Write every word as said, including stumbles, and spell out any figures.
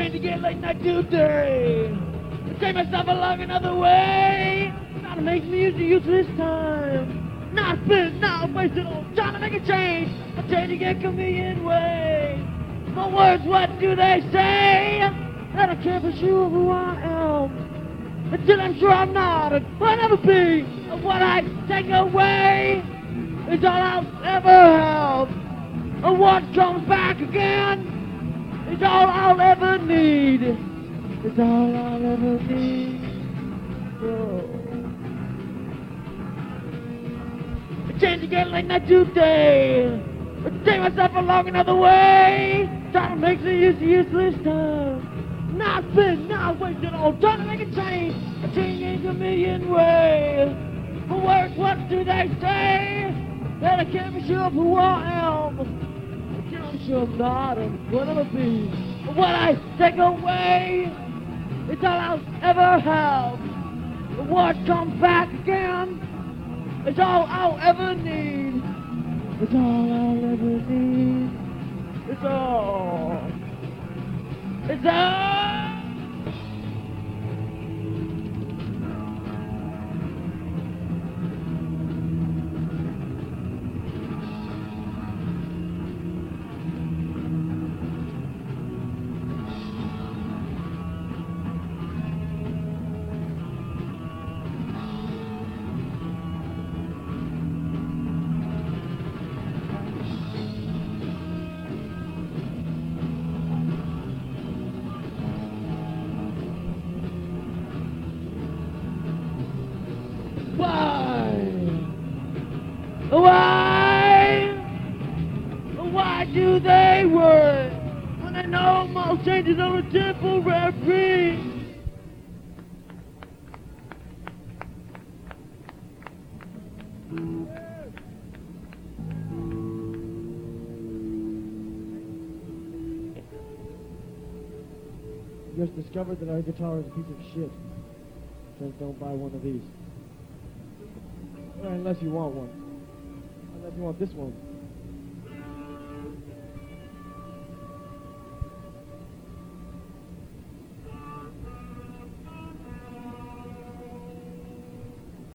trained to get late night today. I take myself along another way. Not to make music useless time. Not spent, not wasted on trying to make a change. I trained to get chameleon way. My words, what do they say? That I can't for sure who I am. Until I'm sure I'm not, and I'll never be. And what I take away is all I'll ever have. And what comes back again is all I'll ever need. It's all I'll ever need. Oh. I changed again late night today. I take myself along another way. Trying to make some use of useless time. Not spent, not wasted all trying to make a change. A change in a million ways. For words, what do they say? That I can't be sure of who I am. Until I'm sure I'm not and what I'll be. But what I take away, it's all I'll ever have. And what comes back again, it's all I'll ever need. It's all I'll ever need. It's all. It's all. Why? Why do they work when they know most changes are temporary? Just discovered that our guitar is a piece of shit. Just don't buy one of these. Or unless you want one. Unless you want this one.